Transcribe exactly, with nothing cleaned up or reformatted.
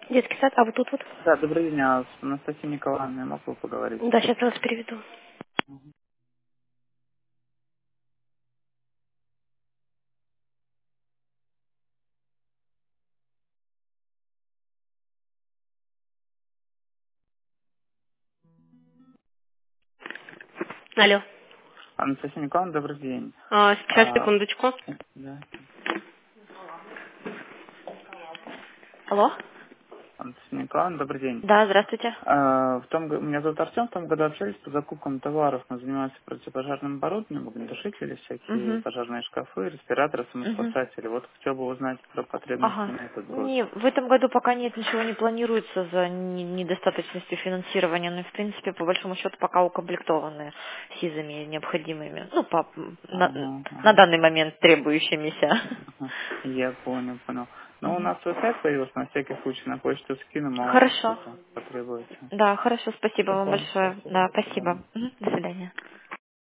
Детский сад, а вот тут вот? Да, добрый день, а с Анастасией Николаевной могу поговорить? Да, сейчас я вас переведу. Алло. Анастасия Николаевна, добрый день. А, сейчас, А, секундочку. да. Алло? Анастасия Николаевна, добрый день. Да, здравствуйте. А, в том, го- меня зовут Артем, в том году общались по закупкам товаров. Мы занимаемся противопожарным оборудованием, огнетушители, всякие Угу. пожарные шкафы, респираторы, Угу. самоспасатели. Вот хотел бы узнать про потребности Ага. на этот год. Не, в этом году пока нет, ничего не планируется за не- недостаточностью финансирования, но в принципе по большому счету пока укомплектованы СИЗами необходимыми, ну по на, Ага, на ага, данный момент требующимися. ага. Я понял, понял. Но у Мгм. нас свой сайт появился, на всякий случай на почту скину, мало ли Хорошо. что-то потребуется. Да, хорошо, спасибо вам Хорошо, большое. спасибо, Да, до свидания. спасибо. Мгм. До свидания.